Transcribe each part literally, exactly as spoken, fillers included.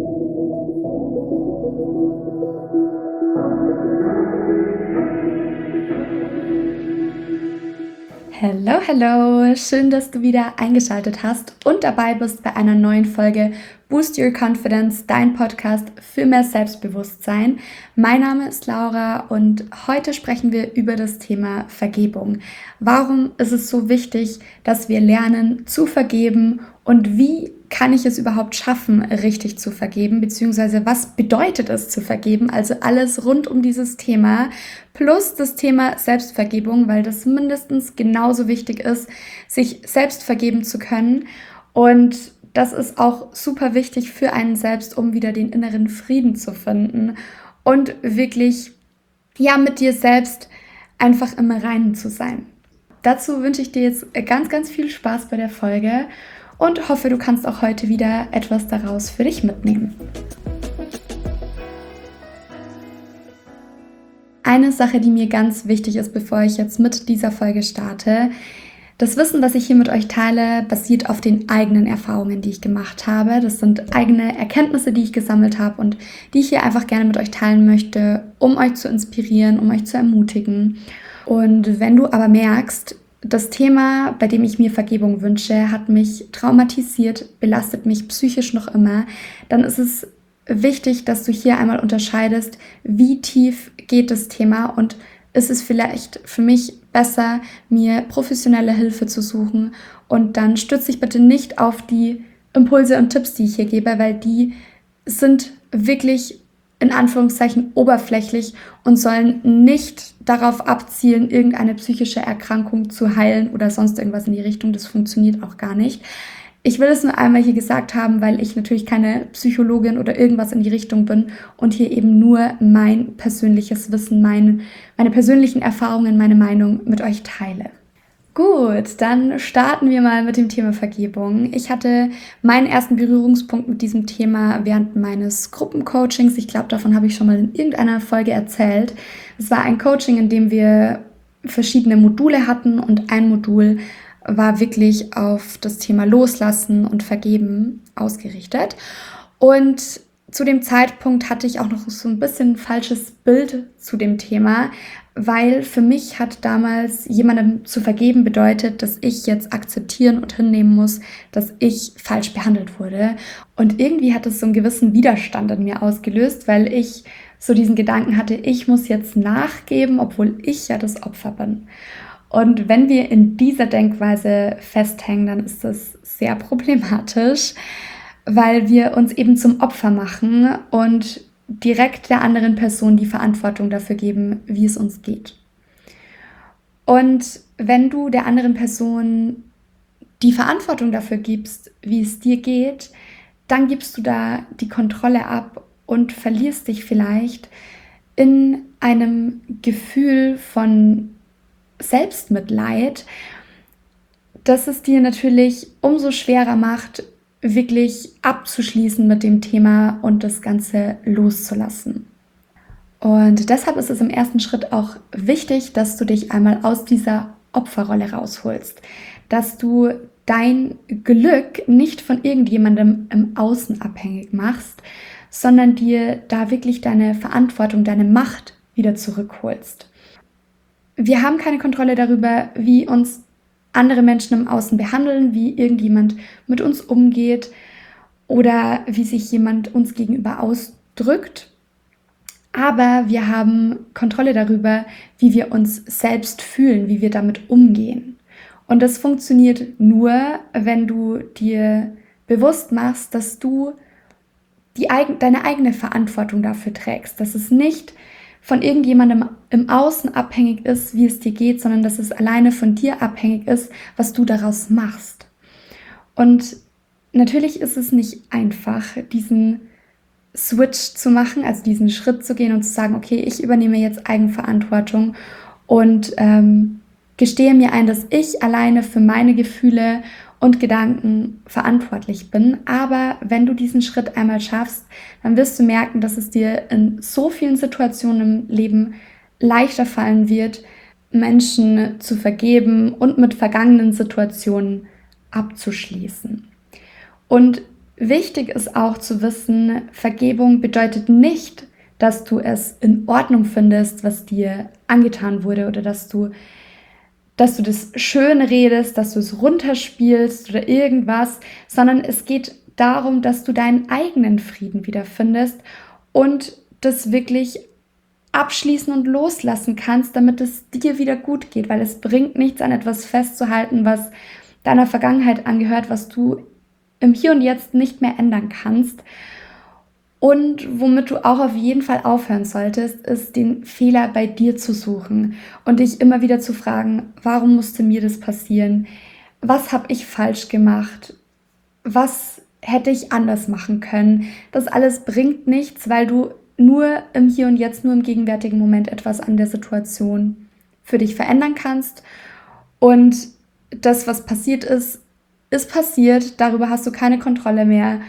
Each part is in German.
Hallo, hallo! Schön, dass du wieder eingeschaltet hast und dabei bist bei einer neuen Folge Boost Your Confidence, dein Podcast für mehr Selbstbewusstsein. Mein Name ist Laura und heute sprechen wir über das Thema Vergebung. Warum ist es so wichtig, dass wir lernen zu vergeben und wie kann ich es überhaupt schaffen, richtig zu vergeben, beziehungsweise was bedeutet es zu vergeben? Also alles rund um dieses Thema plus das Thema Selbstvergebung, weil das mindestens genauso wichtig ist, sich selbst vergeben zu können. Und das ist auch super wichtig für einen selbst, um wieder den inneren Frieden zu finden und wirklich ja mit dir selbst einfach im Reinen zu sein. Dazu wünsche ich dir jetzt ganz, ganz viel Spaß bei der Folge und hoffe, du kannst auch heute wieder etwas daraus für dich mitnehmen. Eine Sache, die mir ganz wichtig ist, bevor ich jetzt mit dieser Folge starte: Das Wissen, was ich hier mit euch teile, basiert auf den eigenen Erfahrungen, die ich gemacht habe. Das sind eigene Erkenntnisse, die ich gesammelt habe und die ich hier einfach gerne mit euch teilen möchte, um euch zu inspirieren, um euch zu ermutigen. Und wenn du aber merkst, das Thema, bei dem ich mir Vergebung wünsche, hat mich traumatisiert, belastet mich psychisch noch immer, dann ist es wichtig, dass du hier einmal unterscheidest, wie tief geht das Thema und ist es vielleicht für mich besser, mir professionelle Hilfe zu suchen, und dann stütze dich bitte nicht auf die Impulse und Tipps, die ich hier gebe, weil die sind wirklich in Anführungszeichen oberflächlich und sollen nicht darauf abzielen, irgendeine psychische Erkrankung zu heilen oder sonst irgendwas in die Richtung. Das funktioniert auch gar nicht. Ich will es nur einmal hier gesagt haben, weil ich natürlich keine Psychologin oder irgendwas in die Richtung bin und hier eben nur mein persönliches Wissen, mein, meine persönlichen Erfahrungen, meine Meinung mit euch teile. Gut, dann starten wir mal mit dem Thema Vergebung. Ich hatte meinen ersten Berührungspunkt mit diesem Thema während meines Gruppencoachings. Ich glaube, davon habe ich schon mal in irgendeiner Folge erzählt. Es war ein Coaching, in dem wir verschiedene Module hatten und ein Modul war wirklich auf das Thema Loslassen und Vergeben ausgerichtet. Und zu dem Zeitpunkt hatte ich auch noch so ein bisschen ein falsches Bild zu dem Thema, weil für mich hat damals jemandem zu vergeben bedeutet, dass ich jetzt akzeptieren und hinnehmen muss, dass ich falsch behandelt wurde. Und irgendwie hat es so einen gewissen Widerstand in mir ausgelöst, weil ich so diesen Gedanken hatte, ich muss jetzt nachgeben, obwohl ich ja das Opfer bin. Und wenn wir in dieser Denkweise festhängen, dann ist das sehr problematisch, weil wir uns eben zum Opfer machen und direkt der anderen Person die Verantwortung dafür geben, wie es uns geht. Und wenn du der anderen Person die Verantwortung dafür gibst, wie es dir geht, dann gibst du da die Kontrolle ab und verlierst dich vielleicht in einem Gefühl von Selbstmitleid, das es dir natürlich umso schwerer macht, wirklich abzuschließen mit dem Thema und das Ganze loszulassen. Und deshalb ist es im ersten Schritt auch wichtig, dass du dich einmal aus dieser Opferrolle rausholst, dass du dein Glück nicht von irgendjemandem im Außen abhängig machst, sondern dir da wirklich deine Verantwortung, deine Macht wieder zurückholst. Wir haben keine Kontrolle darüber, wie uns andere Menschen im Außen behandeln, wie irgendjemand mit uns umgeht oder wie sich jemand uns gegenüber ausdrückt. Aber wir haben Kontrolle darüber, wie wir uns selbst fühlen, wie wir damit umgehen. Und das funktioniert nur, wenn du dir bewusst machst, dass du die, deine eigene Verantwortung dafür trägst, dass es nicht von irgendjemandem im Außen abhängig ist, wie es dir geht, sondern dass es alleine von dir abhängig ist, was du daraus machst. Und natürlich ist es nicht einfach, diesen Switch zu machen, also diesen Schritt zu gehen und zu sagen, okay, ich übernehme jetzt Eigenverantwortung und ähm, gestehe mir ein, dass ich alleine für meine Gefühle und Gedanken verantwortlich bin. Aber wenn du diesen Schritt einmal schaffst, dann wirst du merken, dass es dir in so vielen Situationen im Leben leichter fallen wird, Menschen zu vergeben und mit vergangenen Situationen abzuschließen. Und wichtig ist auch zu wissen, Vergebung bedeutet nicht, dass du es in Ordnung findest, was dir angetan wurde oder dass du, dass du das schön redest, dass du es runterspielst oder irgendwas, sondern es geht darum, dass du deinen eigenen Frieden wiederfindest und das wirklich abschließen und loslassen kannst, damit es dir wieder gut geht, weil es bringt nichts, an etwas festzuhalten, was deiner Vergangenheit angehört, was du im Hier und Jetzt nicht mehr ändern kannst. Und womit du auch auf jeden Fall aufhören solltest, ist den Fehler bei dir zu suchen und dich immer wieder zu fragen, warum musste mir das passieren? Was habe ich falsch gemacht? Was hätte ich anders machen können? Das alles bringt nichts, weil du nur im Hier und Jetzt, nur im gegenwärtigen Moment etwas an der Situation für dich verändern kannst. Und das, was passiert ist, ist passiert. Darüber hast du keine Kontrolle mehr.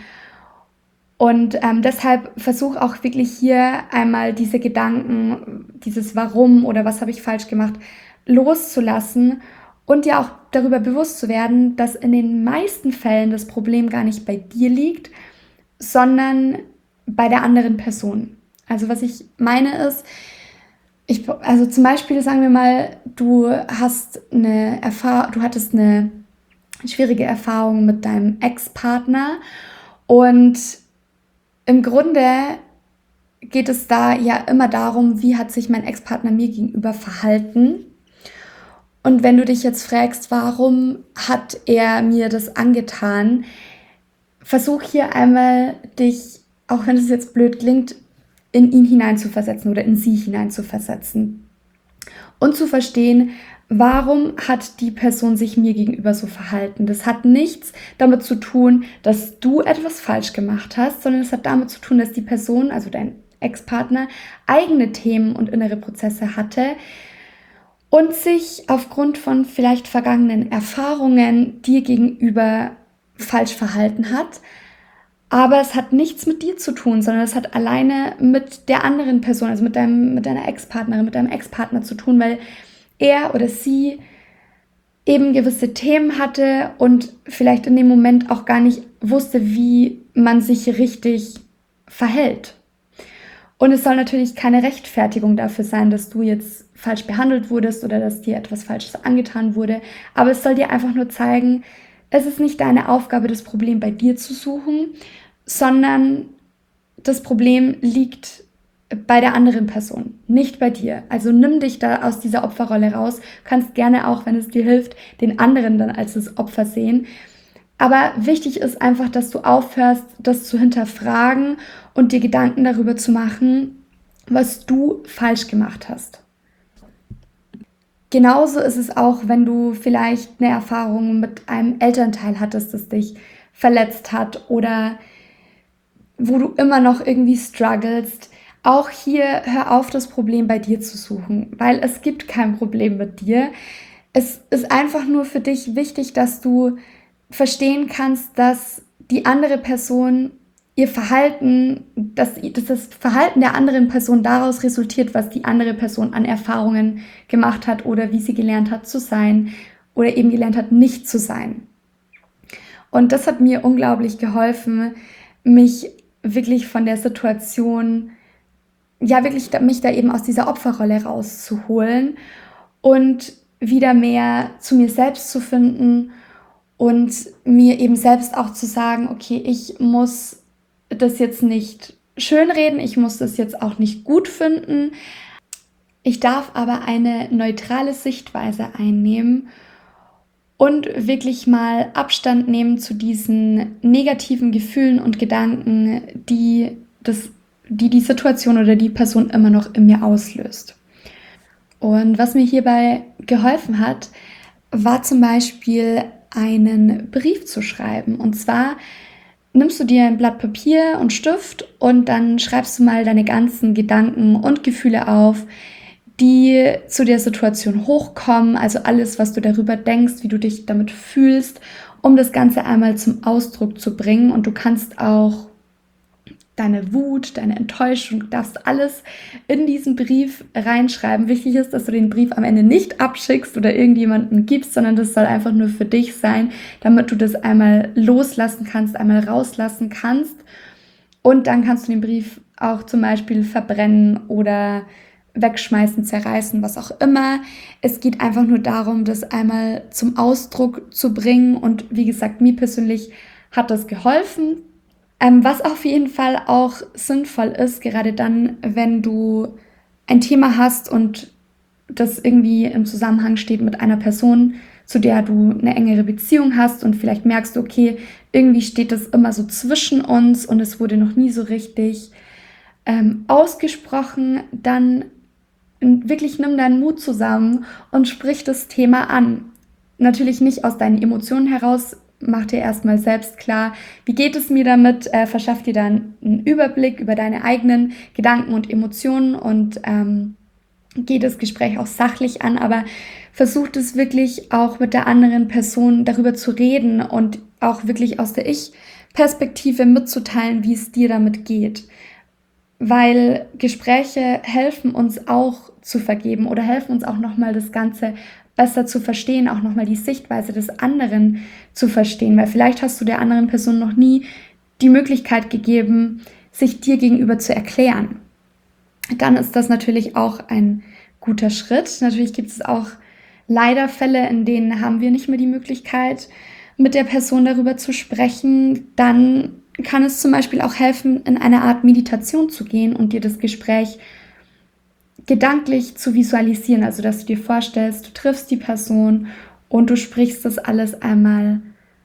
Und ähm, deshalb versuch auch wirklich hier einmal diese Gedanken, dieses Warum oder was habe ich falsch gemacht, loszulassen und dir auch darüber bewusst zu werden, dass in den meisten Fällen das Problem gar nicht bei dir liegt, sondern bei der anderen Person. Also was ich meine ist, ich, also zum Beispiel sagen wir mal, du hast eine Erfahrung, du hattest eine schwierige Erfahrung mit deinem Ex-Partner und im Grunde geht es da ja immer darum, wie hat sich mein Ex-Partner mir gegenüber verhalten. Und wenn du dich jetzt fragst, warum hat er mir das angetan, versuch hier einmal dich, auch wenn es jetzt blöd klingt, in ihn hineinzuversetzen oder in sie hineinzuversetzen und zu verstehen, warum hat die Person sich mir gegenüber so verhalten. Das hat nichts damit zu tun, dass du etwas falsch gemacht hast, sondern es hat damit zu tun, dass die Person, also dein Ex-Partner, eigene Themen und innere Prozesse hatte und sich aufgrund von vielleicht vergangenen Erfahrungen dir gegenüber falsch verhalten hat. Aber es hat nichts mit dir zu tun, sondern es hat alleine mit der anderen Person, also mit, deinem, mit deiner Ex-Partnerin, mit deinem Ex-Partner zu tun, weil er oder sie eben gewisse Themen hatte und vielleicht in dem Moment auch gar nicht wusste, wie man sich richtig verhält. Und es soll natürlich keine Rechtfertigung dafür sein, dass du jetzt falsch behandelt wurdest oder dass dir etwas Falsches angetan wurde, aber es soll dir einfach nur zeigen, es ist nicht deine Aufgabe, das Problem bei dir zu suchen, sondern das Problem liegt bei der anderen Person, nicht bei dir. Also nimm dich da aus dieser Opferrolle raus. Du kannst gerne auch, wenn es dir hilft, den anderen dann als das Opfer sehen. Aber wichtig ist einfach, dass du aufhörst, das zu hinterfragen und dir Gedanken darüber zu machen, was du falsch gemacht hast. Genauso ist es auch, wenn du vielleicht eine Erfahrung mit einem Elternteil hattest, das dich verletzt hat oder wo du immer noch irgendwie strugglest. Auch hier hör auf, das Problem bei dir zu suchen, weil es gibt kein Problem mit dir. Es ist einfach nur für dich wichtig, dass du verstehen kannst, dass die andere Person ihr Verhalten, dass, dass das Verhalten der anderen Person daraus resultiert, was die andere Person an Erfahrungen gemacht hat oder wie sie gelernt hat zu sein oder eben gelernt hat, nicht zu sein. Und das hat mir unglaublich geholfen, mich wirklich von der Situation, ja wirklich mich da eben aus dieser Opferrolle rauszuholen und wieder mehr zu mir selbst zu finden und mir eben selbst auch zu sagen, okay, ich muss das jetzt nicht schönreden, ich muss das jetzt auch nicht gut finden. Ich darf aber eine neutrale Sichtweise einnehmen und wirklich mal Abstand nehmen zu diesen negativen Gefühlen und Gedanken, die das, die, die Situation oder die Person immer noch in mir auslöst. Und was mir hierbei geholfen hat, war zum Beispiel einen Brief zu schreiben. Und zwar nimmst du dir ein Blatt Papier und Stift und dann schreibst du mal deine ganzen Gedanken und Gefühle auf, die zu der Situation hochkommen, also alles, was du darüber denkst, wie du dich damit fühlst, um das Ganze einmal zum Ausdruck zu bringen. Und du kannst auch deine Wut, deine Enttäuschung, du darfst alles in diesen Brief reinschreiben. Wichtig ist, dass du den Brief am Ende nicht abschickst oder irgendjemandem gibst, sondern das soll einfach nur für dich sein, damit du das einmal loslassen kannst, einmal rauslassen kannst. Und dann kannst du den Brief auch zum Beispiel verbrennen oder wegschmeißen, zerreißen, was auch immer. Es geht einfach nur darum, das einmal zum Ausdruck zu bringen. Und wie gesagt, mir persönlich hat das geholfen. Ähm, was auf jeden Fall auch sinnvoll ist, gerade dann, wenn du ein Thema hast und das irgendwie im Zusammenhang steht mit einer Person, zu der du eine engere Beziehung hast und vielleicht merkst du, okay, irgendwie steht das immer so zwischen uns und es wurde noch nie so richtig ähm, ausgesprochen, dann wirklich nimm deinen Mut zusammen und sprich das Thema an. Natürlich nicht aus deinen Emotionen heraus, mach dir erstmal selbst klar, wie geht es mir damit, äh, verschaff dir dann einen Überblick über deine eigenen Gedanken und Emotionen und ähm, geh das Gespräch auch sachlich an, aber versuch es wirklich auch mit der anderen Person darüber zu reden und auch wirklich aus der Ich-Perspektive mitzuteilen, wie es dir damit geht. Weil Gespräche helfen uns auch zu vergeben oder helfen uns auch nochmal das Ganze besser zu verstehen, auch nochmal die Sichtweise des anderen zu verstehen, weil vielleicht hast du der anderen Person noch nie die Möglichkeit gegeben, sich dir gegenüber zu erklären. Dann ist das natürlich auch ein guter Schritt. Natürlich gibt es auch leider Fälle, in denen haben wir nicht mehr die Möglichkeit, mit der Person darüber zu sprechen. Dann kann es zum Beispiel auch helfen, in eine Art Meditation zu gehen und dir das Gespräch gedanklich zu visualisieren, also dass du dir vorstellst, du triffst die Person und du sprichst das alles einmal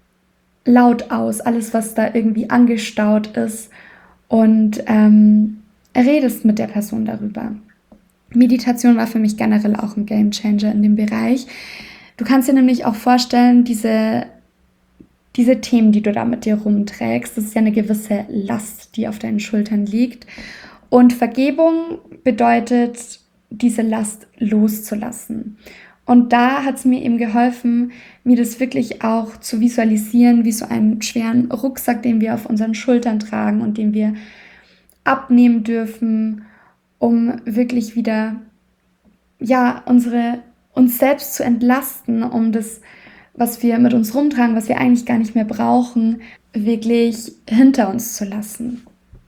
laut aus, alles, was da irgendwie angestaut ist und ähm, redest mit der Person darüber. Meditation war für mich generell auch ein Gamechanger in dem Bereich. Du kannst dir nämlich auch vorstellen, diese, diese Themen, die du da mit dir rumträgst, das ist ja eine gewisse Last, die auf deinen Schultern liegt. Und Vergebung bedeutet, diese Last loszulassen. Und da hat es mir eben geholfen, mir das wirklich auch zu visualisieren, wie so einen schweren Rucksack, den wir auf unseren Schultern tragen und den wir abnehmen dürfen, um wirklich wieder, ja, unsere, uns selbst zu entlasten, um das, was wir mit uns rumtragen, was wir eigentlich gar nicht mehr brauchen, wirklich hinter uns zu lassen.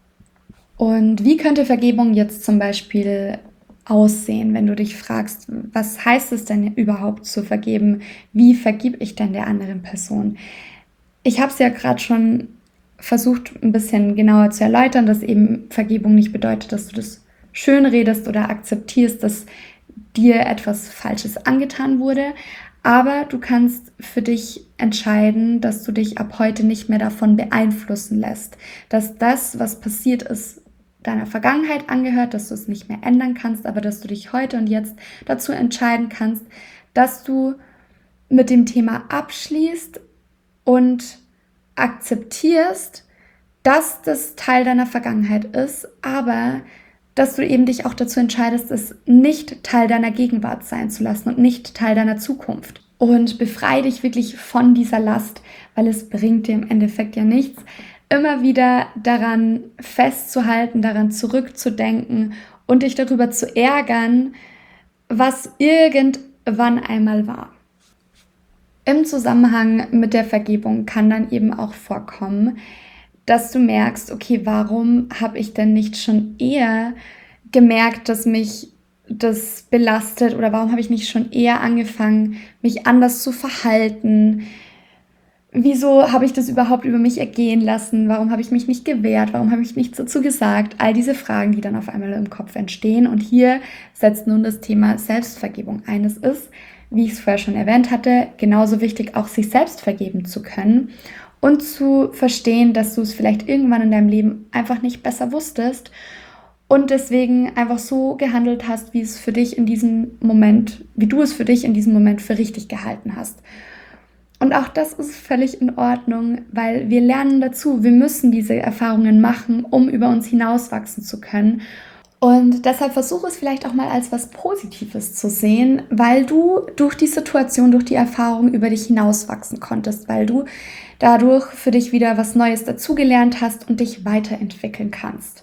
Und wie könnte Vergebung jetzt zum Beispiel aussehen, wenn du dich fragst, was heißt es denn überhaupt zu vergeben? Wie vergib ich denn der anderen Person? Ich habe es ja gerade schon versucht, ein bisschen genauer zu erläutern, dass eben Vergebung nicht bedeutet, dass du das schön redest oder akzeptierst, dass dir etwas Falsches angetan wurde. Aber du kannst für dich entscheiden, dass du dich ab heute nicht mehr davon beeinflussen lässt, dass das, was passiert ist, deiner Vergangenheit angehört, dass du es nicht mehr ändern kannst, aber dass du dich heute und jetzt dazu entscheiden kannst, dass du mit dem Thema abschließt und akzeptierst, dass das Teil deiner Vergangenheit ist, aber dass du eben dich auch dazu entscheidest, es nicht Teil deiner Gegenwart sein zu lassen und nicht Teil deiner Zukunft. Und befreie dich wirklich von dieser Last, weil es bringt dir im Endeffekt ja nichts, immer wieder daran festzuhalten, daran zurückzudenken und dich darüber zu ärgern, was irgendwann einmal war. Im Zusammenhang mit der Vergebung kann dann eben auch vorkommen, dass du merkst, okay, warum habe ich denn nicht schon eher gemerkt, dass mich das belastet oder warum habe ich nicht schon eher angefangen, mich anders zu verhalten? Wieso habe ich das überhaupt über mich ergehen lassen? Warum habe ich mich nicht gewehrt? Warum habe ich nichts dazu gesagt? All diese Fragen, die dann auf einmal im Kopf entstehen. Und hier setzt nun das Thema Selbstvergebung ein. Es ist, wie ich es vorher schon erwähnt hatte, genauso wichtig, auch sich selbst vergeben zu können und zu verstehen, dass du es vielleicht irgendwann in deinem Leben einfach nicht besser wusstest und deswegen einfach so gehandelt hast, wie es für dich in diesem Moment, wie du es für dich in diesem Moment für richtig gehalten hast. Und auch das ist völlig in Ordnung, weil wir lernen dazu. Wir müssen diese Erfahrungen machen, um über uns hinauswachsen zu können. Und deshalb versuche es vielleicht auch mal als was Positives zu sehen, weil du durch die Situation, durch die Erfahrung über dich hinauswachsen konntest, weil du dadurch für dich wieder was Neues dazugelernt hast und dich weiterentwickeln kannst.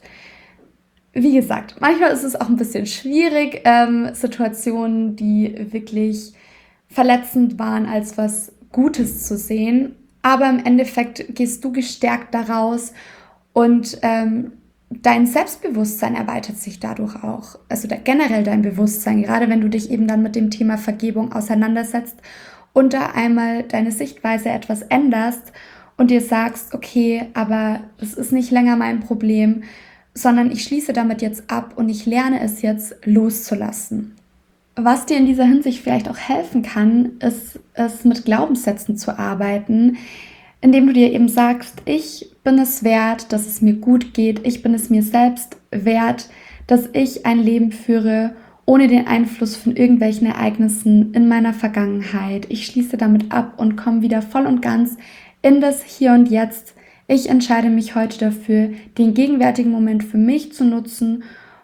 Wie gesagt, manchmal ist es auch ein bisschen schwierig, ähm, Situationen, die wirklich verletzend waren, als was Gutes zu sehen. Aber im Endeffekt gehst du gestärkt daraus und ähm, dein Selbstbewusstsein erweitert sich dadurch auch. Also da, generell dein Bewusstsein, gerade wenn du dich eben dann mit dem Thema Vergebung auseinandersetzt und da einmal deine Sichtweise etwas änderst und dir sagst, okay, aber das ist nicht länger mein Problem, sondern ich schließe damit jetzt ab und ich lerne es jetzt loszulassen. Was dir in dieser Hinsicht vielleicht auch helfen kann, ist es mit Glaubenssätzen zu arbeiten, indem du dir eben sagst, ich bin es wert, dass es mir gut geht, ich bin es mir selbst wert, dass ich ein Leben führe ohne den Einfluss von irgendwelchen Ereignissen in meiner Vergangenheit. Ich schließe damit ab und komme wieder voll und ganz in das Hier und Jetzt. Ich entscheide mich heute dafür, den gegenwärtigen Moment für mich zu nutzen,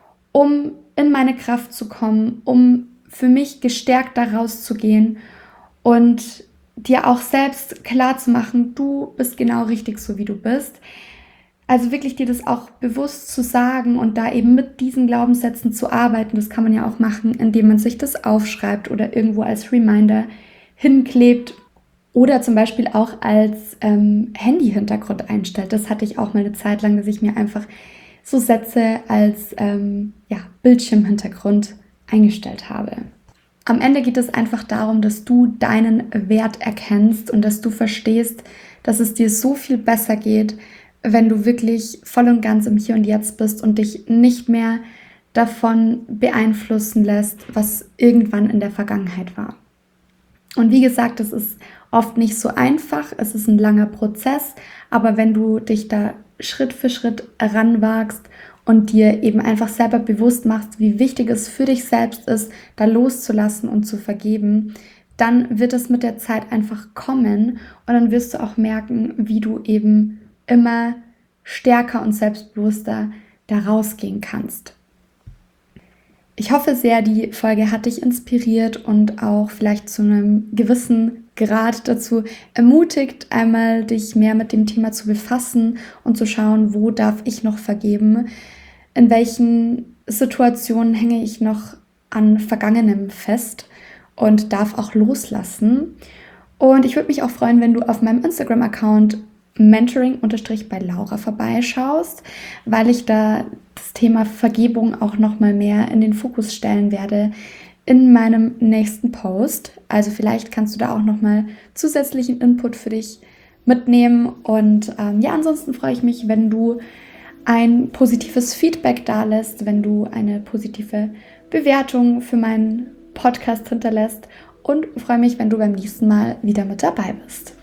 um in meine Kraft zu kommen, um für mich gestärkt da rauszugehen und dir auch selbst klar zu machen, du bist genau richtig so, wie du bist. Also wirklich dir das auch bewusst zu sagen und da eben mit diesen Glaubenssätzen zu arbeiten. Das kann man ja auch machen, indem man sich das aufschreibt oder irgendwo als Reminder hinklebt oder zum Beispiel auch als ähm, Handy-Hintergrund einstellt. Das hatte ich auch mal eine Zeit lang, dass ich mir einfach so Sätze als ähm, ja, Bildschirmhintergrund eingestellt habe. Am Ende geht es einfach darum, dass du deinen Wert erkennst und dass du verstehst, dass es dir so viel besser geht, wenn du wirklich voll und ganz im Hier und Jetzt bist und dich nicht mehr davon beeinflussen lässt, was irgendwann in der Vergangenheit war. Und wie gesagt, es ist oft nicht so einfach, es ist ein langer Prozess, aber wenn du dich da Schritt für Schritt ranwagst und dir eben einfach selber bewusst machst, wie wichtig es für dich selbst ist, da loszulassen und zu vergeben, dann wird es mit der Zeit einfach kommen und dann wirst du auch merken, wie du eben immer stärker und selbstbewusster da rausgehen kannst. Ich hoffe sehr, die Folge hat dich inspiriert und auch vielleicht zu einem gewissen Grad dazu ermutigt, einmal dich mehr mit dem Thema zu befassen und zu schauen, wo darf ich noch vergeben, in welchen Situationen hänge ich noch an Vergangenem fest und darf auch loslassen. Und ich würde mich auch freuen, wenn du auf meinem Instagram-Account Mentoring-bei Laura vorbeischaust, weil ich da das Thema Vergebung auch nochmal mehr in den Fokus stellen werde in meinem nächsten Post. Also vielleicht kannst du da auch nochmal zusätzlichen Input für dich mitnehmen. Und ähm, ja, ansonsten freue ich mich, wenn du ein positives Feedback dalässt, wenn du eine positive Bewertung für meinen Podcast hinterlässt und freue mich, wenn du beim nächsten Mal wieder mit dabei bist.